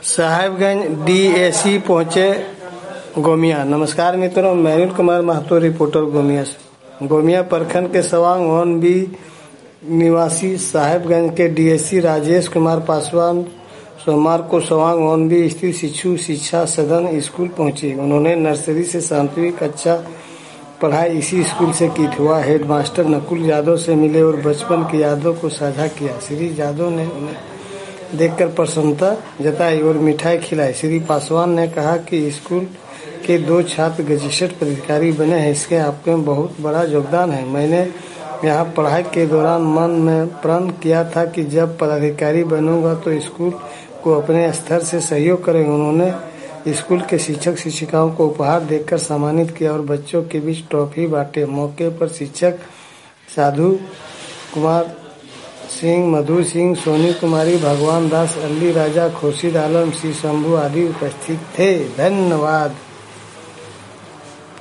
Sahebganj DAC पहुंचे गोमिया। नमस्कार मित्रों, मैं अनिल कुमार महतो, रिपोर्टर गोमिया से। गोमिया प्रखंड के सवांग वन बी निवासी साहेबगंज के डीएसी राजेश कुमार पासवान सोमवार को सवांग वन बी स्थित शिशु शिक्षा सदन स्कूल पहुंचे। उन्होंने नर्सरी से 7वीं कक्षा पढ़ाई इसी स्कूल से की थी। वह हेडमास्टर नकुल यादव से मिले और बचपन की यादों को साझा किया। श्री यादव ने उन्हें देखकर प्रसन्नता जताई और मिठाई खिलाई। श्री पासवान ने कहा कि स्कूल के 2 छात्र गजेटेड पदाधिकारी बने हैं, इसके आपके बहुत बड़ा योगदान है। मैंने यहाँ पढ़ाई के दौरान मन में प्रण किया था कि जब पदाधिकारी बनूंगा तो स्कूल को अपने स्तर से सहयोग करेंगे। उन्होंने स्कूल के शिक्षक शिक्षिकाओं को उपहार देकर सम्मानित किया और बच्चों के बीच ट्रॉफी बांटे। मौके पर शिक्षक साधु कुमार सिंह, मधु सिंह, सोनी कुमारी, भगवान दास, अली राजा, खुर्शीद आलम, श्री शंभू आदि उपस्थित थे। धन्यवाद।